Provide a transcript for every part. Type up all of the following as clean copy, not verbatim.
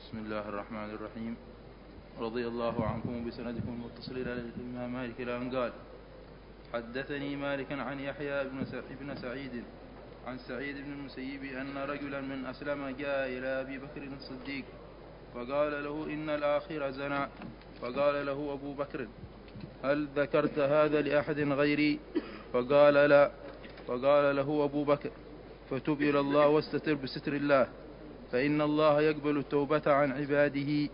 بسم الله الرحمن الرحيم. رضي الله عنكم بسندكم المتصل إلى الإمام مالك إلى أن قال: حدثني مالك عن يحيى بن سعيد عن سعيد بن المسيب أن رجلا من أسلم جاء إلى أبي بكر الصديق فقال له: إن الآخر زنى. فقال له أبو بكر: هل ذكرت هذا لأحد غيري؟ فقال: لا. فقال له أبو بكر: فتب إلى الله واستتر بستر الله، فإن الله يقبل التوبة عن عباده.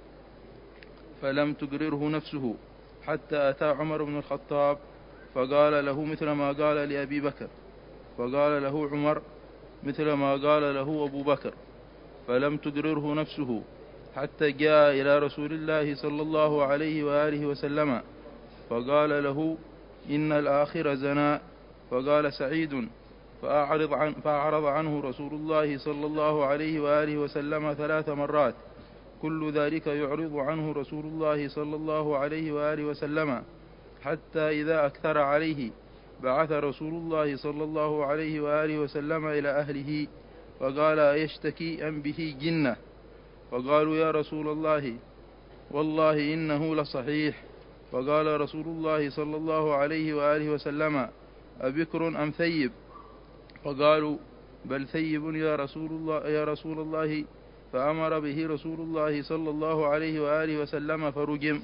فلم تقرره نفسه حتى أتى عمر بن الخطاب فقال له مثل ما قال لأبي بكر، فقال له عمر مثل ما قال له أبو بكر. فلم تقرره نفسه حتى جاء إلى رسول الله صلى الله عليه وآله وسلم فقال له: إن الآخر زنى. فقال سعيد: فأعرض عنه رسول الله صلى الله عليه وآله وسلم 3 مرات، كل ذلك يعرض عنه رسول الله صلى الله عليه وآله وسلم، حتى إذا أكثر عليه بعث رسول الله صلى الله عليه وآله وسلم إلى أهله فقال: أيشتكي أم به جنة؟ فقالوا: يا رسول الله والله إنه لصحيح. فقال رسول الله صلى الله عليه وآله وسلم: أبكر أم ثيب؟ فقالوا: بل ثيب يا رسول الله. فأمر به رسول الله صلى الله عليه وآله وسلم فرجم.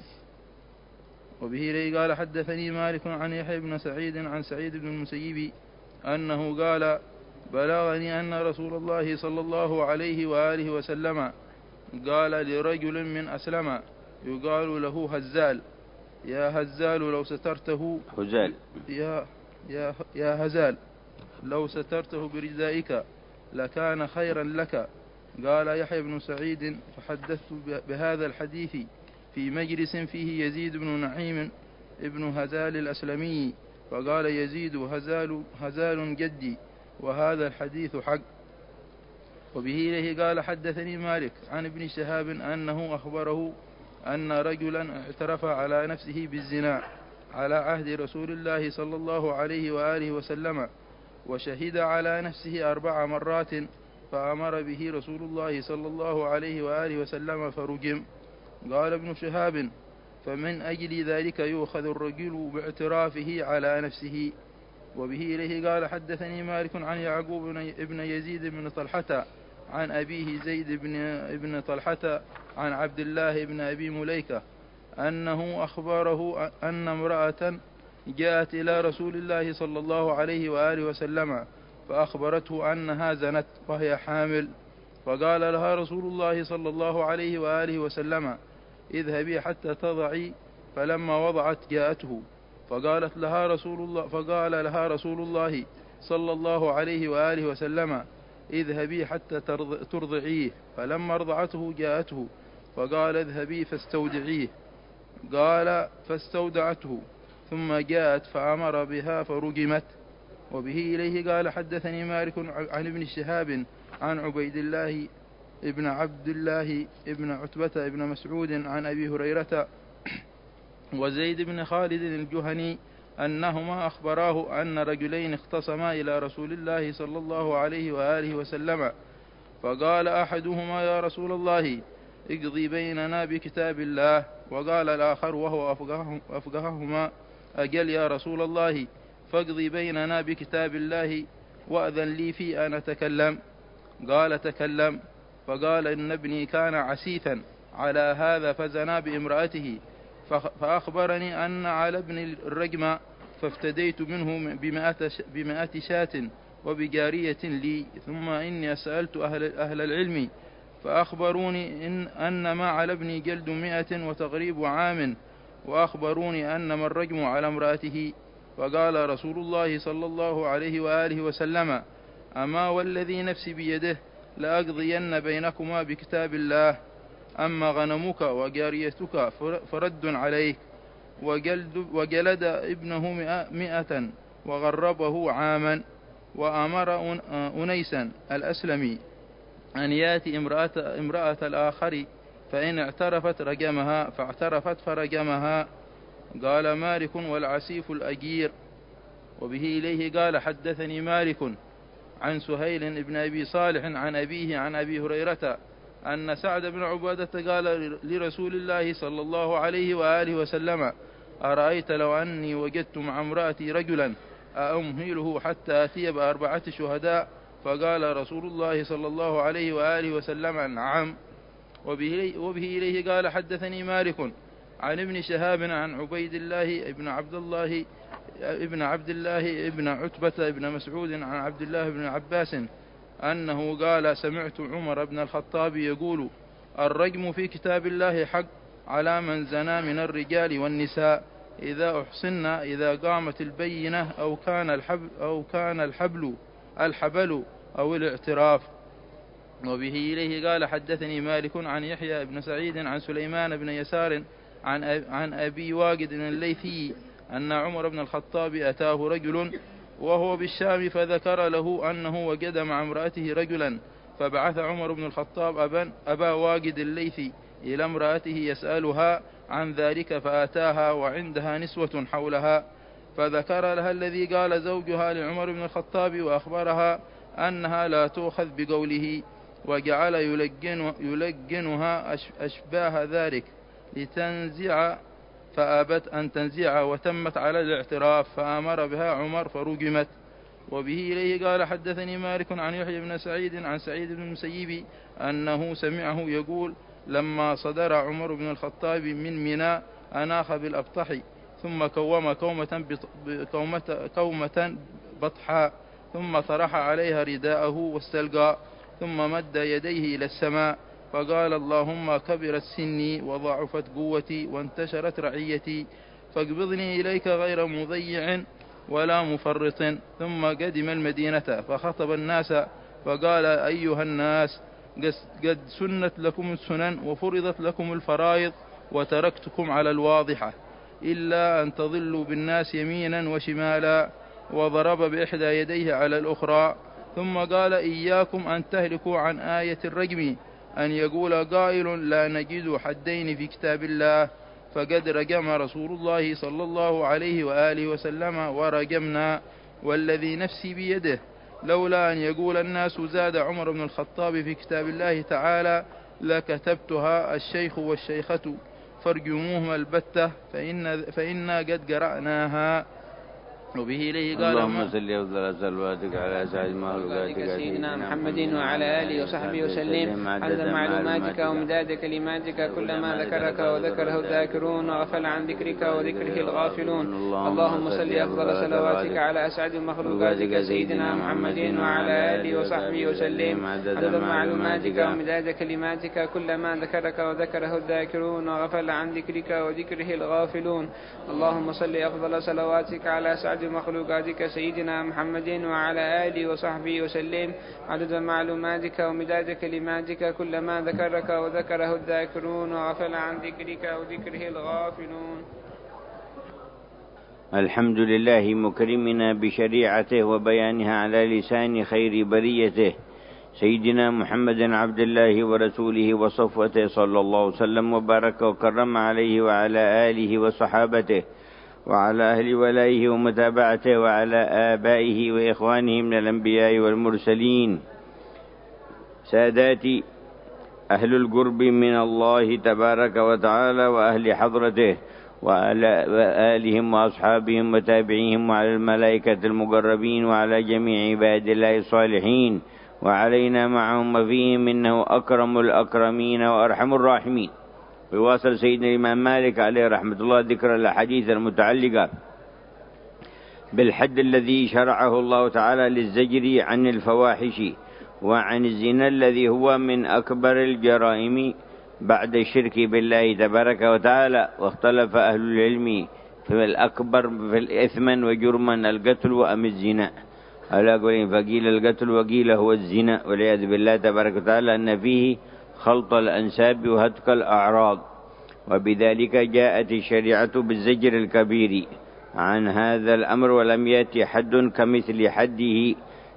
وبه لي قال: حدثني مالك عن يحيى بن سعيد عن سعيد بن المسيب أنه قال: بلغني أن رسول الله صلى الله عليه وآله وسلم قال لرجل من أسلم يقال له هزال: يا هزال لو سترته هزال يا هزال لو سترته بردائك لكان خيرا لك. قال يحيى بن سعيد: فحدثت بهذا الحديث في مجلس فيه يزيد بن نعيم ابن هزال الأسلمي، فقال يزيد: هزال جدي، وهذا الحديث حق. وبه إليه قال: حدثني مالك عن ابن شهاب أنه أخبره أن رجلا اعترف على نفسه بالزنا على عهد رسول الله صلى الله عليه وآله وسلم، وشهد على نفسه 4 مرات، فأمر به رسول الله صلى الله عليه وآله وسلم فرجم. قال ابن شهاب: فمن أجل ذلك يؤخذ الرجل باعترافه على نفسه. وبه إليه قال: حدثني مالك عن يعقوب ابن يزيد بن طلحة عن أبيه زيد بن طلحة عن عبد الله بن أبي مليكة أنه أخبره أن امرأة جاءت إلى رسول الله صلى الله عليه وآله وسلم فأخبرته أنها زنت وهي حامل، فقال لها رسول الله صلى الله عليه وآله وسلم: اذهبي حتى تضعي. فلما وضعت جاءته فقال لها رسول الله صلى الله عليه وآله وسلم: اذهبي حتى ترضعيه. فلما ارضعته جاءته فقال: اذهبي فاستودعيه. قال: فاستودعته، ثم جاءت فأمر بها فرجمت. وبه إليه قال: حدثني مالك عن ابن شهاب عن عبيد الله ابن عبد الله ابن عتبة ابن مسعود عن أبي هريرة وزيد بن خالد الجهني أنهما أخبراه أن رجلين اختصما إلى رسول الله صلى الله عليه وآله وسلم، فقال أحدهما: يا رسول الله اقضي بيننا بكتاب الله. وقال الآخر وهو أفقههما: أجل يا رسول الله، فاقضي بيننا بكتاب الله وأذن لي في أن أتكلم. قال: تكلم. فقال: إن ابني كان عسيثا على هذا فزنا بامرأته، فأخبرني أن على ابن الرجم، فافتديت منه ب100 شاة وبجارية لي. ثم إني سألت أهل العلم فأخبروني أن ما على ابني جلد 100 وتغريب عام، وأخبروني أنما الرجم على امرأته. فقال رسول الله صلى الله عليه وآله وسلم: أما والذي نفسي بيده لأقضين بينكما بكتاب الله. أما غنمك وجاريتك فرد عليك. وجلد ابنه 100 وغربه عاما. وأمر أنيسا الأسلمي أن يأتي امرأة الآخر، فإن اعترفت رجمها، فاعترفت فرجمها. قال مالك: والعسيف الأجير. وبه إليه قال: حدثني مالك عن سهيل بن أبي صالح عن أبيه عن أبي هريرة أن سعد بن عبادة قال لرسول الله صلى الله عليه وآله وسلم: أرأيت لو أني وجدت مع امرأتي رجلا أأمهله حتى أتي ب4 شهداء؟ فقال رسول الله صلى الله عليه وآله وسلم: نعم. وبه إليه قال: حدثني مالك عن ابن شهاب عن عبيد الله ابن عبد الله ابن عتبة ابن مسعود عن عبد الله بن عباس أنه قال: سمعت عمر بن الخطاب يقول: الرجم في كتاب الله حق على من زنى من الرجال والنساء إذا أحصنا، إذا قامت البينة أو كان الحبل أو الاعتراف. وبه إليه قال: حدثني مالك عن يحيى بن سعيد عن سليمان بن يسار عن أبي واقد الليثي أن عمر بن الخطاب أتاه رجل وهو بالشام فذكر له أنه وجد مع امرأته رجلا، فبعث عمر بن الخطاب أبا واقد الليثي إلى امرأته يسألها عن ذلك، فأتاها وعندها نسوة حولها، فذكر لها الذي قال زوجها لعمر بن الخطاب، وأخبرها أنها لا تؤخذ بقوله، وجعل يلقنها أشباه ذلك لتنزع، فأبت أن تنزع وتمت على الاعتراف، فأمر بها عمر فرجمت. وبه إليه قال: حدثني مالك عن يحيى بن سعيد عن سعيد بن المسيب أنه سمعه يقول: لما صدر عمر بن الخطاب من منى أناخ بالأبطح، ثم كوم كومة بطحا، ثم طرح عليها رداءه واستلقى، ثم مد يديه إلى السماء فقال: اللهم كبرت سني وضعفت قوتي وانتشرت رعيتي، فاقبضني إليك غير مضيع ولا مفرط. ثم قدم المدينة فخطب الناس فقال: أيها الناس، قد سنت لكم السنن وفرضت لكم الفرائض، وتركتكم على الواضحة، إلا أن تضلوا بالناس يمينا وشمالا. وضرب بإحدى يديه على الأخرى، ثم قال: إياكم أن تهلكوا عن آية الرجم، أن يقول قائل: لا نجد حدين في كتاب الله، فقد رجم رسول الله صلى الله عليه وآله وسلم ورجمنا، والذي نفسي بيده، لولا أن يقول الناس زاد عمر بن الخطاب في كتاب الله تعالى لكتبتها الشيخ والشيخة فارجموهما البتة، فإنا قد قرأناها. وبه إليه قال: اللهم صل وسلم صلواتك على سيد مخلوقاتك سيدنا محمد وعلى آله وصحبه وسلم عدد معلوماتك ومداد كلماتك، كلما ذكرك وذكره الذاكرون وغفل عن ذكرك وذكره الغافلون. اللهم صل أفضل صلواتك على أسعد مخلوقاتك سيدنا محمد وعلى آله وصحبه وسلم عدد معلوماتك ومداد كلماتك، كلما ذكرك وذكره الذاكرون وغفل عن ذكرك وذكره الغافلون. اللهم صل أفضل صلواتك على أسعد مخلوقاتك سيدنا محمد وعلى آله وصحبه وسلم عدد معلوماتك ومداد كلماتك، كلما ذكرك وذكره الذاكرون وغفل عن ذكرك وذكره الغافلون. الحمد لله مكرمنا بشريعته وبيانها على لسان خير بريته سيدنا محمد عبد الله ورسوله وصفوته، صلى الله وسلم وبارك وكرم عليه وعلى آله وصحابته وعلى أهل ولائه ومتابعته وعلى آبائه وإخوانه من الأنبياء والمرسلين، ساداتي أهل القرب من الله تبارك وتعالى وأهل حضرته وعلى آلهم وأصحابهم وتابعيهم، وعلى الملائكة المقربين وعلى جميع عباد الله الصالحين، وعلينا معهم وفيهم، إنه أكرم الأكرمين وأرحم الراحمين. ويواصل سيدنا الإمام مالك عليه رحمة الله ذكر الأحاديث المتعلقة بالحد الذي شرعه الله تعالى للزجر عن الفواحش وعن الزنا الذي هو من أكبر الجرائم بعد الشرك بالله تبارك وتعالى. واختلف أهل العلم في الأكبر في الإثم وجرما القتل أم الزنا، على قولين فقيل القتل وقيل هو الزنا، والعياذ بالله تبارك وتعالى أن فيه خلط الأنساب وهتك الأعراض. وبذلك جاءت الشريعة بالزجر الكبير عن هذا الأمر، ولم يأتي حد كمثل حده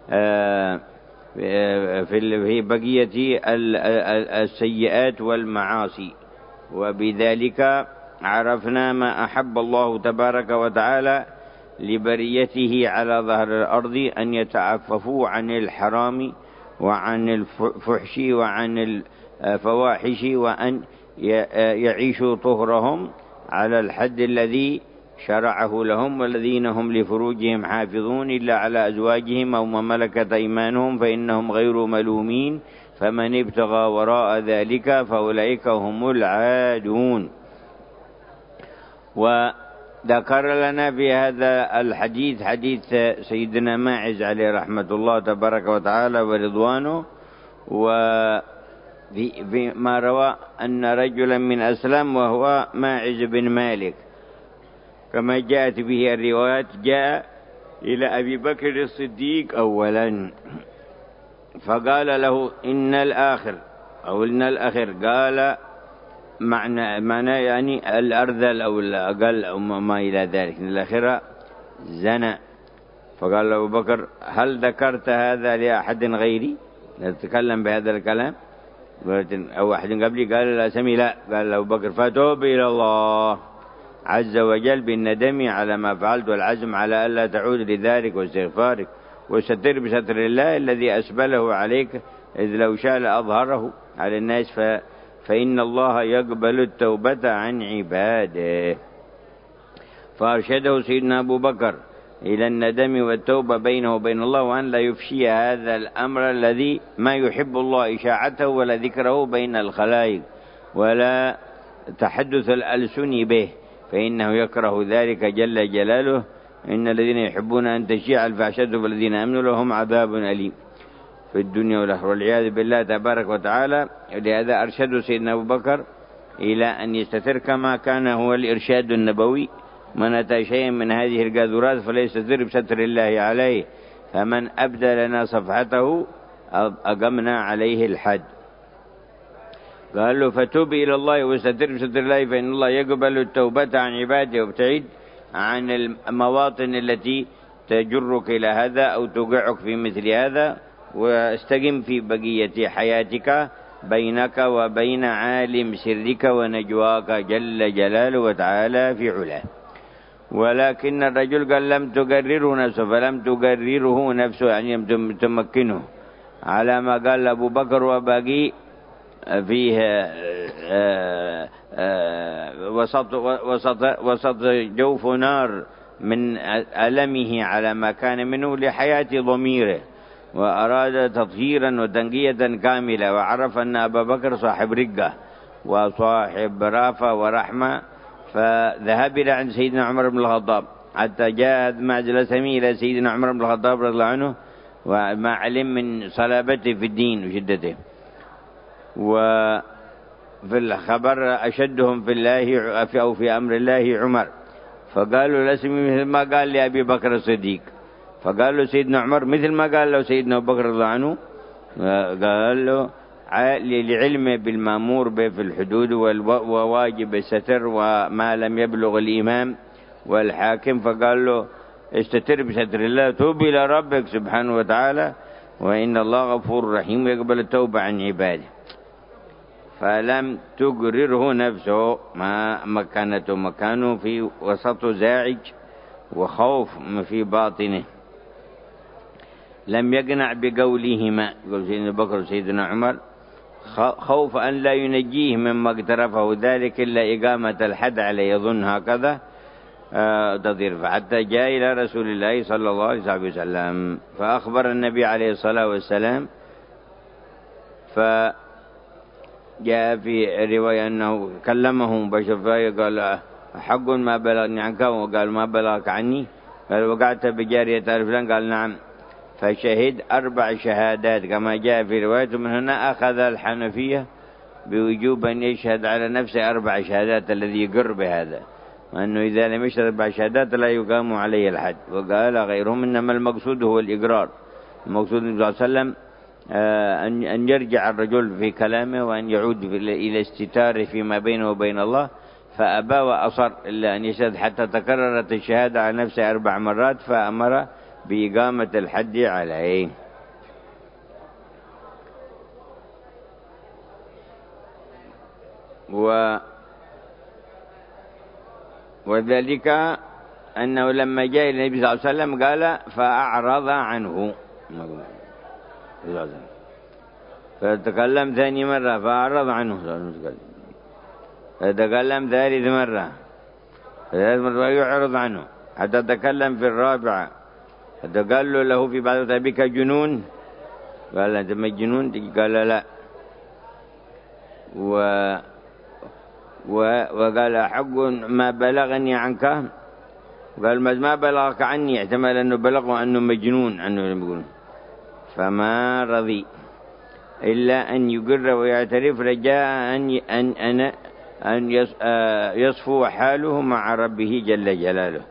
في بقية السيئات والمعاصي. وبذلك عرفنا ما أحب الله تبارك وتعالى لبريته على ظهر الأرض أن يتعففوا عن الحرام وعن الفحش وعن الفواحش وأن يعيشوا طهرهم على الحد الذي شرعه لهم، والذين هم لفروجهم حافظون إلا على أزواجهم أو ما ملكت أيمانهم فإنهم غير ملومين، فمن ابتغى وراء ذلك فأولئك هم العادون. وذكر لنا في هذا الحديث حديث سيدنا ماعز عليه رحمة الله تبارك وتعالى ورضوانه، وما روى أن رجلا من أسلم وهو ماعز بن مالك كما جاءت به الروايات، جاء إلى أبي بكر الصديق أولا فقال له إن الآخر أو إن الأخر، قال معنى يعني الأرذل أو الأقل أو ما إلى ذلك، إن الآخرة زنى. فقال أبو بكر هل ذكرت هذا لأحد غيري؟ نتكلم بهذا الكلام أو أحد قبلي؟ قال لا سمي لا. قال أبو بكر فتوب إلى الله عز وجل بالندم على ما فعلت والعزم على ألا تعود لذلك واستغفارك، وستر بستر الله الذي أسبله عليك، إذ لو شاء لأظهره على الناس فإن الله يقبل التوبة عن عباده. فأرشده سيدنا أبو بكر إلى الندم والتوبة بينه وبين الله، وأن لا يفشي هذا الأمر الذي ما يحب الله إشاعته ولا ذكره بين الخلائق ولا تحدث الألسن به، فإنه يكره ذلك جل جلاله. إن الذين يحبون أن تشيع الفحشاء والذين آمنوا لهم عذاب أليم في الدنيا والآخرة والعياذ بالله تبارك وتعالى. لهذا أرشد سيدنا أبو بكر إلى أن يستتر كما كان هو الإرشاد النبوي، من أتى شيئا من هذه القاذورات فليستتر بستر الله عليه، فمن أبدى لنا صفحته أقمنا عليه الحد. قال له فتوب إلى الله واستتر بستر الله فإن الله يقبل التوبة عن عباده، وابتعد عن المواطن التي تجرك إلى هذا أو توقعك في مثل هذا، واستقم في بقية حياتك بينك وبين عالم سرك ونجواك جل جلاله وتعالى في علاه. ولكن الرجل قال لم تقرره نفسه، فلم تقرره نفسه يعني لم تمكنه على ما قال أبو بكر، وباقي فيه وسط جوف نار من ألمه على ما كان منه لحياة ضميره، وأراد تطهيرا وتنقية كاملة، وعرف أن أبا بكر صاحب رقة وصاحب رافة ورحمة، فذهب إلى عند سيدنا عمر بن الخطاب حتى جاء معزل سمي إلى سيدنا عمر بن الخطاب رضي الله عنه، وما علم من صلابته في الدين وشدته. وفي الخبر أشدهم في الله أو في أمر الله عمر، فقالوا لسمي مثل ما قال لأبي بكر الصديق، فقال له سيدنا عمر مثل ما قال له سيدنا أبو بكر رضي الله عنه، قال له لعلمه بالمامور به في الحدود وواجب الستر وما لم يبلغ الإمام والحاكم، فقال له استتر بستر الله، توب إلى ربك سبحانه وتعالى، وإن الله غفور رحيم يقبل التوبة عن عباده. فلم تقرره نفسه ما مكانته، مكانه في وسط زاعج وخوف في باطنه، لم يقنع بقولهما، قول سيدنا أبو بكر وسيدنا عمر، خوف أن لا ينجيه مما اقترفه ذلك إلا إقامة الحد عليه، يظن هكذا تضير. فحتى جاء إلى رسول الله صلى الله عليه وسلم فأخبر النبي عليه الصلاة والسلام، فجاء في رواية أنه كلمه مباشرة قال حق ما بلغني عنك، وقال ما بلغك عني، قال وقعت بجارية فلان، قال نعم، فشهد 4 شهادات كما جاء في رواية. من هنا أخذ الحنفية بوجوب أن يشهد على نفسه 4 شهادات الذي يقر بهذا، وأنه إذا لم يشهد 4 شهادات لا يقام عليه الحد. وقال غيرهم إنما المقصود هو الإقرار، المقصود صلى الله عليه وسلم أن يرجع الرجل في كلامه وأن يعود إلى استتاره فيما بينه وبين الله، فأبى وأصر إلا أن يشهد حتى تكررت الشهادة على نفسه 4 مرات، فأمر بإقامة الحد عليه. وذلك أنه لما جاء النبي صلى الله عليه وسلم قال فأعرض عنه، فتكلم ثاني مرة فأعرض عنه، فتكلم ثالث مرة يعرض عنه، حتى تكلم في الرابعة، قال له في بعض بك جنون، قال أنت مجنون؟ قال لا. وقال حق ما بلغني عنك، قال ما بلغك عني، احتمل أنه بلغه أنه مجنون عنه يقول. فما رضي إلا أن يقر ويعترف، رجاء أن يصفو حاله مع ربه جل جلاله.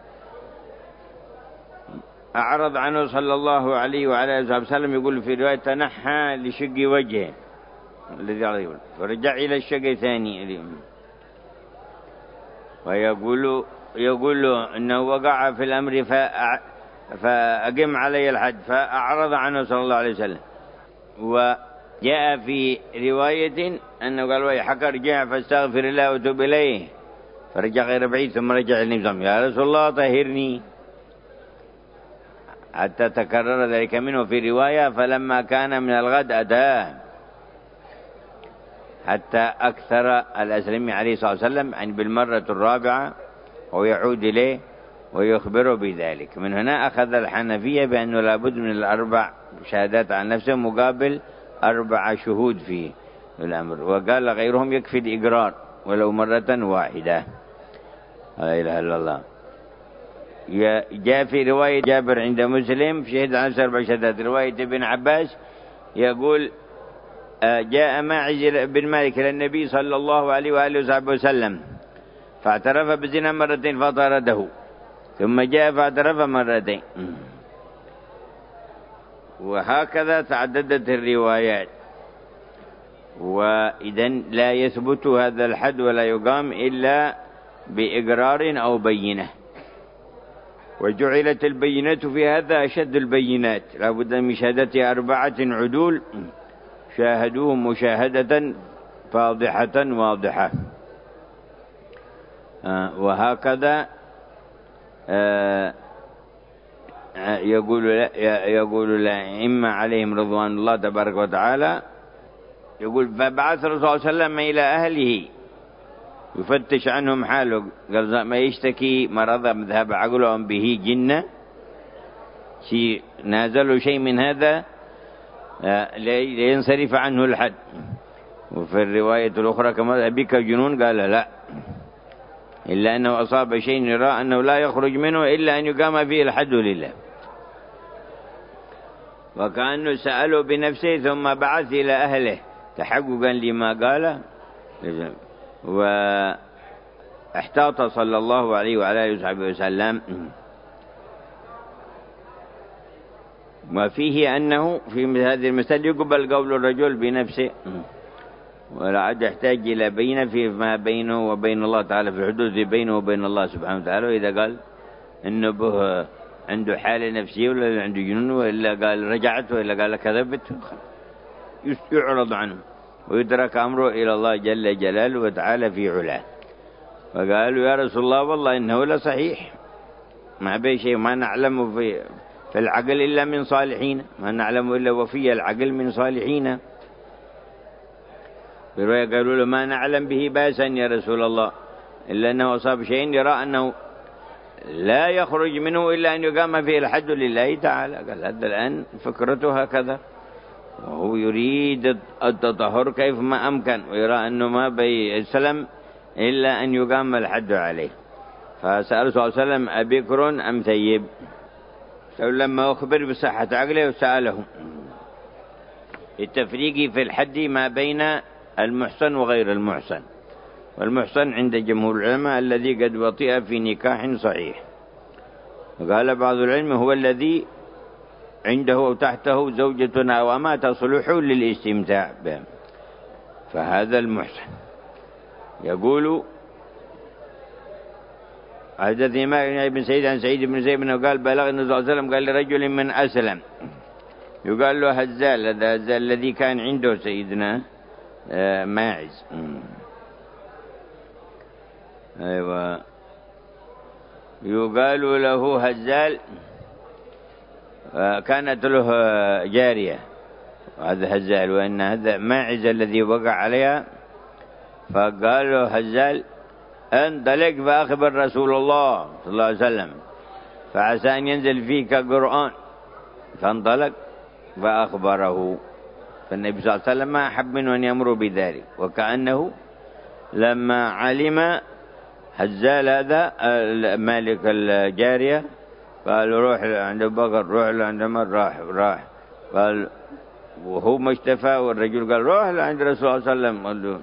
أعرض عنه صلى الله عليه وعلى آله وسلم، يقول في رواية تنحى لشق وجهه الذي عليه، ورجع إلى الشق ثاني، ويقول له أنه وقع في الأمر فأقم علي الحد، فأعرض عنه صلى الله عليه وسلم. وجاء في رواية أنه قال ويحك ارجع فاستغفر الله وتوب إليه، فرجع غير بعيد ثم رجع النبي يا رسول الله طهرني، حتى تكرر ذلك منه في رواية فلما كان من الغد أتاه، حتى أكثر الأسلمي عليه الصلاة والسلام يعني بالمرة الرابعة ويعود إليه ويخبره بذلك. من هنا أخذ الحنفية بأنه لابد من الأربع شهادات عن نفسه مقابل 4 شهود في الأمر، وقال غيرهم يكفي الإقرار ولو مرة واحدة. لا إله إلا الله. جاء في رواية جابر عند مسلم في شهد عن نفسه 4 شهادات. رواية ابن عباس يقول جاء ماعز بن مالك إلى النبي صلى الله عليه وآله وصحبه وسلم فاعترف بزنا مرتين فطرده، ثم جاء فاعترف مرتين، وهكذا تعددت الروايات. وإذن لا يثبت هذا الحد ولا يقام إلا بإقرار أو بينة، وجعلت البينة في هذا أشد البينات، لا بد من شهادة 4 عدول شاهدوه مشاهدة فاضحة واضحة. وهكذا يقول الأئمة عليهم رضوان الله تبارك وتعالى، يقول فبعث الرسول صلى الله عليه وسلم إلى أهله يفتش عنهم حاله، قال ما يشتكي مرض مذهب عقله أم به جنة، شيء نازله شيء من هذا لينصرف عنه الحد. وفي الرواية الأخرى كما بك جنون، قال لا، إلا أنه أصاب شيء يرى أنه لا يخرج منه إلا أن يقام فيه الحد لله، وكأنه سأله بنفسه ثم بعث إلى أهله تحققا لما قال، واحتاط صلى الله عليه وعلى آله وصحبه وسلم. وفيه أنه في هذه المسألة يقبل قول الرجل بنفسه، ولا عاد يحتاج إلى بينة فيما بينه وبين الله تعالى، في حدود بينه وبين الله سبحانه وتعالى. وإذا قال إنه به عنده حالة نفسية ولا عنده جنون، وإلا قال رجعت وإلا قال كذبت، يعرض عنه ويترك أمره إلى الله جل جلاله وتعالى في علاه. فقالوا يا رسول الله والله إنه لصحيح، ما بي شيء ما نعلم في العقل إلا من صالحين، ما نعلم إلا وفي العقل من صالحين. برواية قالوا له ما نعلم به باسا يا رسول الله، إلا أنه أصاب شيء يرى أنه لا يخرج منه إلا أن يقام فيه الحد لله تعالى. قال هذا الآن فكرته هكذا، وهو يريد التطهر كيف ما أمكن، ويرى أنه ما بيسلم إلا أن يقام الحد عليه. فسأل صلى الله عليه وسلم أبكر أم ثيب، لما أخبر بصحة عقله وسأله التفريق في الحد ما بين المحصن وغير المحصن. والمحصن عند جمهور العلماء الذي قد وطئ في نكاح صحيح، وقال بعض العلم هو الذي عنده أو تحته زوجة أو أمة تصلح للاستمتاع به، فهذا المحصن. يقول حدثني مالك بن سعيد عن سعيد بن زيد بن قال بلغ النبي صلى الله عليه وسلم قال لرجل من أسلم يقال له هزال، هذا هزال الذي كان عنده سيدنا ماعز. أيوة، يقال له هزال، كانت له جارية هذا هزال، وأن هذا ماعز الذي وقع عليها. فقال له هزال انطلق فأخبر رسول الله صلى الله عليه وسلم فعسى أن ينزل فيك قرآن. فانطلق فأخبره. فالنبي صلى الله عليه وسلم ما أحب منه أن يأمر بذلك، وكأنه لما علم هزال هذا مالك الجارية قال روح عند بكر، روح عند عمر، راح قال وهو ما اشتفى، والرجل قال روح عند رسول الله صلى الله عليه وسلم. قال له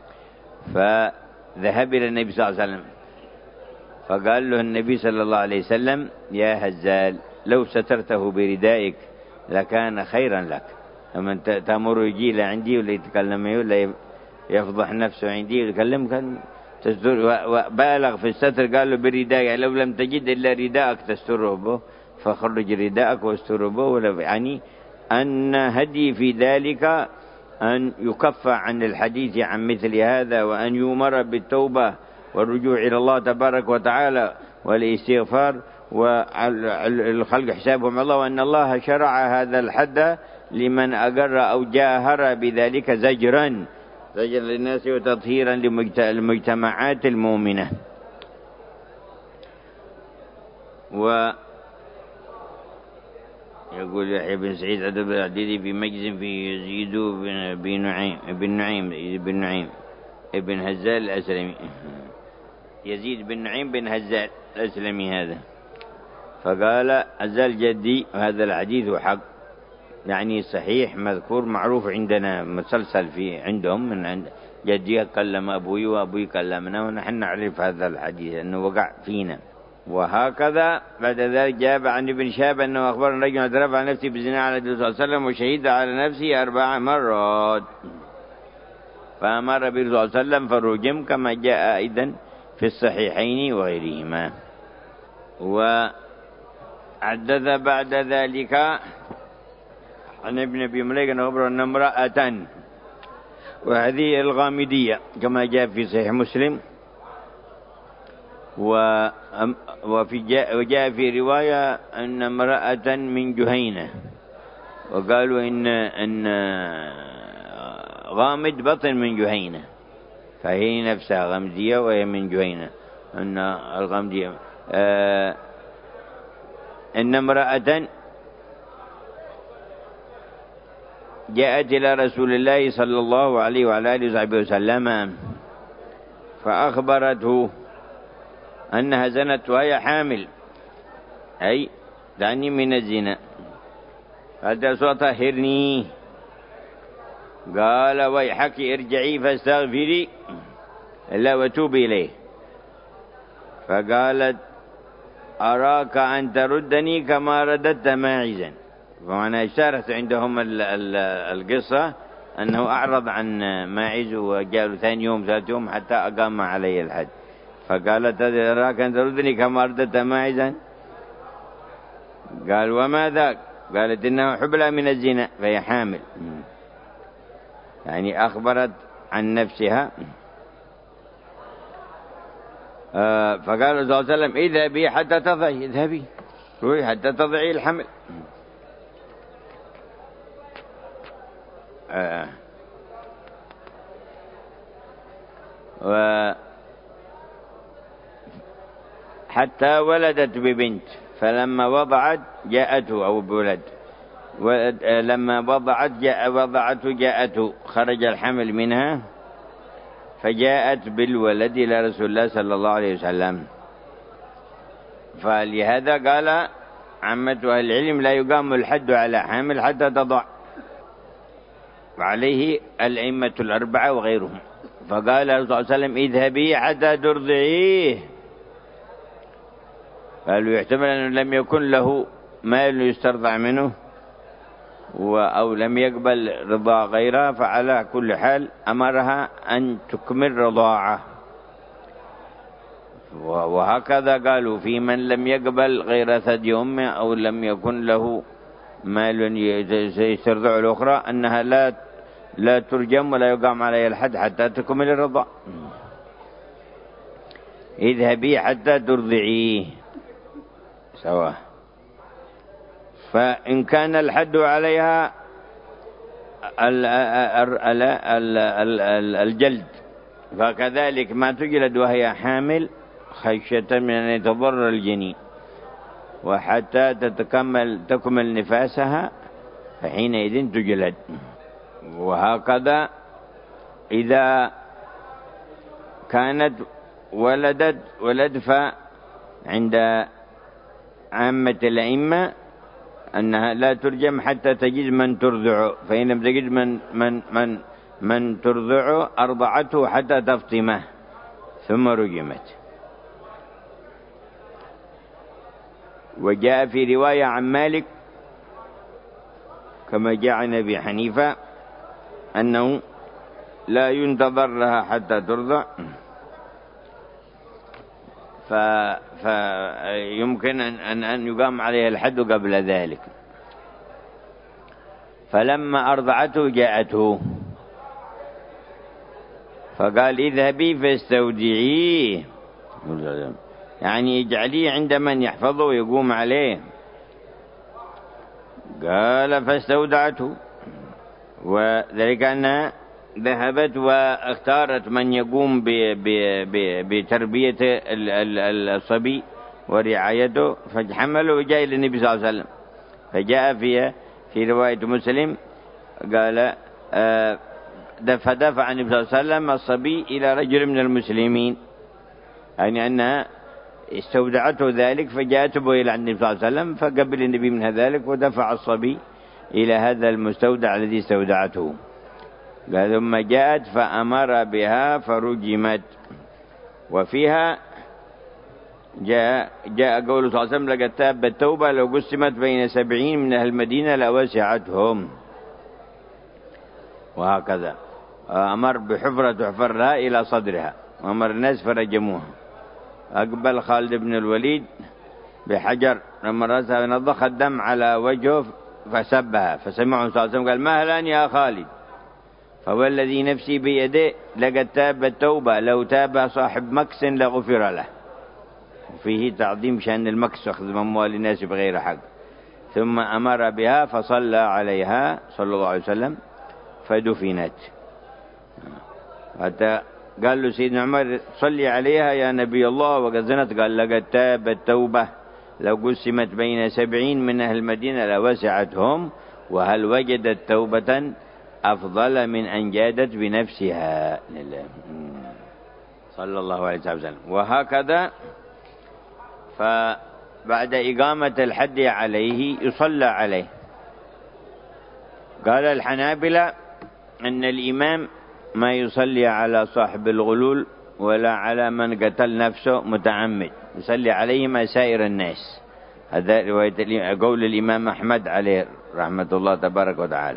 فذهب إلى النبي صلى الله عليه وسلم فقال له النبي صلى الله عليه وسلم يا هزال لو سترته بردائك لكان خيرا لك. لما تأمر يجي لعندي ولا يتكلم ولا يفضح نفسه عندي ويكلم كان تستر، وبالغ في الستر قال له بردائك، يعني لو لم تجد إلا رداءك تستره به فخرج رداءك واستره به. يعني أن هدي في ذلك أن يكف عن الحديث عن مثل هذا، وأن يؤمر بالتوبة والرجوع إلى الله تبارك وتعالى والاستغفار والخلق حسابهم الله، وأن الله شرع هذا الحد لمن أقر أو جاهر بذلك زجر للناس وتطهيرا للمجتمعات المؤمنة. يقول يحيى بن سعيد عبد العديدي في مجلس في يزيد بن نعيم ابن هزال الأسلمي، يزيد بن نعيم بن هزال الأسلمي هذا، فقال هزال جدي هذا الحديث حق، يعني صحيح مذكور معروف عندنا مسلسل في عندهم من عند جدي كلم أبوي وأبوي كلمنا ونحن نعرف هذا الحديث أنه وقع فينا. وهكذا بعد ذلك جاء عن ابن شهاب أنه أخبر الرجل اعترف عن نفسه بالزنا على النبي صلى الله عليه وسلم وشهد على نفسه 4 مرات، فأمر به صلى الله عليه وسلم فرجم كما جاء أيضا في الصحيحين وغيرهما. وحدث بعد ذلك عن ابن أبي مليك أنه أخبر أن امرأة، وهذه الغامدية كما جاء في صحيح مسلم، وجاء في رواية أن امرأة من جهينة، وقالوا إن غامد بطن من جهينة، فهي نفسها غامدية وهي من جهينة. أن الغامدية إن امرأة جاءت إلى رسول الله صلى الله عليه وعلى آله وصحبه وسلم فأخبرته أنها زنت وهي حامل، أي دعني من الزنا. قالت طهرني، قال ويحك ارجعي فاستغفري إلا وتوبي إليه. فقالت أراك أن تردني كما رددت ماعزا. فمعنى اشترت عندهم القصة أنه أعرض عن ماعز وجاء ثاني يوم ثالث يوم حتى أقام عليه الحد. فقالت أراك أن تردني كما رددت ماعزا. قال وما ذاك؟ قالت إنه حبلى من الزنا فهي حامل، يعني أخبرت عن نفسها. فقال صلى الله عليه وسلم اذهبي حتى تضعي، اذهبي روحي حتى تضعي الحمل. حتى ولدت ببنت، فلما وضعت جاءته أو بولد، لما وضعته جاءته، خرج الحمل منها فجاءت بالولد إلى رسول الله صلى الله عليه وسلم. فلهذا قال عامة أهل العلم لا يقام الحد على حامل حتى تضع، وعليه الأئمة الأربعة وغيرهم. فقال صلى الله عليه وسلم اذهبي حتى ترضعيه. قالوا يحتمل أنه لم يكن له مال يسترضع منه أو لم يقبل رضاع غيرها، فعلى كل حال أمرها أن تكمل رضاعه. وهكذا قالوا في من لم يقبل غير ثدي أمه أو لم يكن له مال يسترضع الأخرى أنها لا ترجم ولا يقام عليها الحد حتى تكمل الرضاع. اذهبي حتى ترضعيه سواء. فإن كان الحد عليها الجلد، فكذلك ما تجلد وهي حامل خشية من أن يتضرر الجنين، وحتى تكمل نفاسها فحينئذ تجلد. وهكذا إذا كانت ولد فعند عامة الأئمة أنها لا ترجم حتى تجد من ترضع، فإن لم تجد من ترضع أرضعته حتى تفطمه ثم رجمت. وجاء في رواية عن مالك كما جاء عن أبي حنيفة أنه لا ينتظر لها حتى ترضع، فيمكن أن يقام عليها الحد قبل ذلك. فلما أرضعته جاءته فقال اذهبي فاستودعيه، يعني اجعليه عند من يحفظه ويقوم عليه. قال فاستودعته، وذلك أنها ذهبت واختارت من يقوم بتربية الصبي ورعايته، فحمله وجاء إلى النبي صلى الله عليه وسلم. فجاء في رواية مسلم قال فدفع النبي صلى الله عليه وسلم الصبي إلى رجل من المسلمين، يعني أنها استودعته ذلك، فجاءت به إلى النبي صلى الله عليه وسلم فقبل النبي منها ذلك ودفع الصبي إلى هذا المستودع الذي استودعته. قال ثم جاءت فأمر بها فرجمت. وفيها جاء قوله صلى الله عليه وسلم لقد تاب التوبة لو قسمت بين 70 من أهل المدينة لوسعتهم. وهكذا أمر بحفرة تحفر لها إلى صدرها، وأمر الناس فرجموها. أقبل خالد بن الوليد بحجر لما رأسها نضخ الدم على وجهه فسبها، فسمعه صلى الله عليه وسلم قال مهلا يا خالد، فوالذي نفسي بيده لقد تاب التوبة لو تاب صاحب مكس لغفر له. وفيه تعظيم شأن المكس، أخذ أموال الناس بغير حق. ثم أمر بها فصلى عليها صلى الله عليه وسلم فدفنت. حتى قال له سيدنا عمر صلي عليها يا نبي الله وقد زنت، قال لقد تاب التوبة لو قسمت بين 70 من أهل المدينة لوسعتهم، وهل وجدت توبة أفضل من أن جادت بنفسها لله صلى الله عليه وسلم. وهكذا فبعد إقامة الحد عليه يصلى عليه. قال الحنابلة أن الإمام ما يصلي على صاحب الغلول ولا على من قتل نفسه متعمد، يصلي عليهما سائر الناس. هذا رواية قول الإمام أحمد عليه رحمة الله تبارك وتعالى.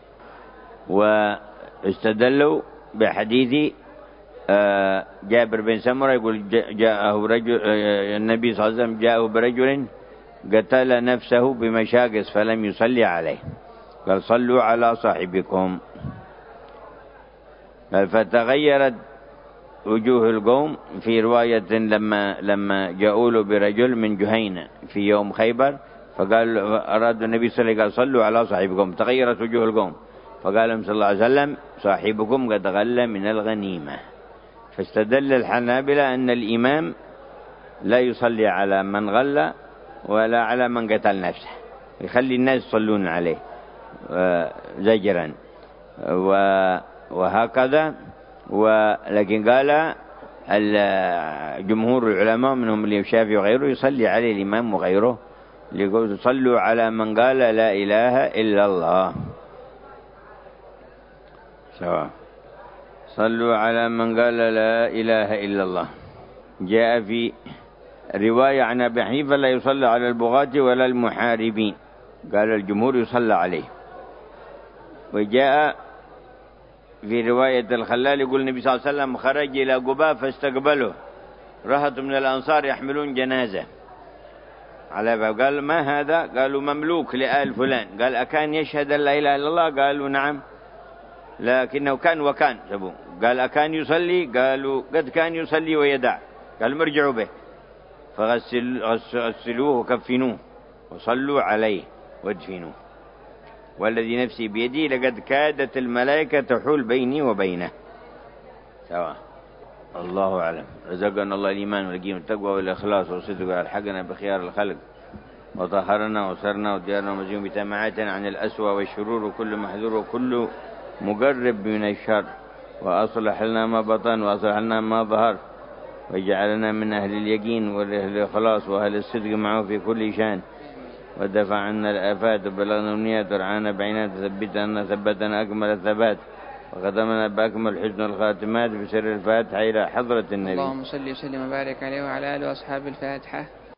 واستدلوا بحديث جابر بن سمرة يقول جاءه رجل، النبي صلى الله عليه وسلم جاءه برجل قتل نفسه بمشاقص فلم يصلي عليه، قال صلوا على صاحبكم. قال فتغيرت وجوه القوم في رواية لما جاءوا له برجل من جهينة في يوم خيبر، فقال أراد النبي صلى الله عليه وسلم قال صلوا على صاحبكم، تغيرت وجوه القوم، فقال لهم صلى الله عليه وسلم صاحبكم قد غل من الغنيمة. فاستدل الحنابلة أن الإمام لا يصلي على من غل ولا على من قتل نفسه، يخلي الناس يصلون عليه زجرا. وهكذا ولكن قال جمهور العلماء منهم الشافعي وغيره يصلي عليه الإمام وغيره، يقول صلوا على من قال لا إله إلا الله، سواء صلوا على من قال لا إله إلا الله. جاء في رواية عن أبي حنيفة لا يصلى على البغاة ولا المحاربين، قال الجمهور يصلى عليه. وجاء في رواية الخلال يقول النبي صلى الله عليه وسلم خرج إلى قباء فاستقبله رهط من الأنصار يحملون جنازة على، قال ما هذا؟ قالوا مملوك لآل فلان. قال أكان يشهد أن لا إله إلا الله؟ قالوا نعم لكنه كان وكان سبوه. قال أكان يصلي؟ قالوا قد كان يصلي ويدع. قال مرجعوا به فغسلوه وكفنوه وصلوا عليه وادفنوه. والذي نفسي بيدي لقد كادت الملائكة تحول بيني وبينه. سواء. الله أعلم. رزقنا الله الإيمان واليقين والتقوى والإخلاص والصدق والحقنا بخيار الخلق، وطهرنا وسرنا وديارنا ومزيون بتامعاتنا عن الأسوأ والشرور وكل محذور وكل مقرب من الشر، وأصلح لنا ما بطن وأصلح لنا ما ظهر، وجعلنا من أهل اليقين وأهل الإخلاص وأهل الصدق معه في كل شان، ودفع عنا الآفات وبلغنا النيات ورعانا بعينات ثبتنا أكمل الثبات، وخدمنا بأكمل حسن الخاتمات بسر الفاتحة إلى حضرة النبي. اللهم صل وسلم وبارك عليه وعلى آله وأصحاب الفاتحة.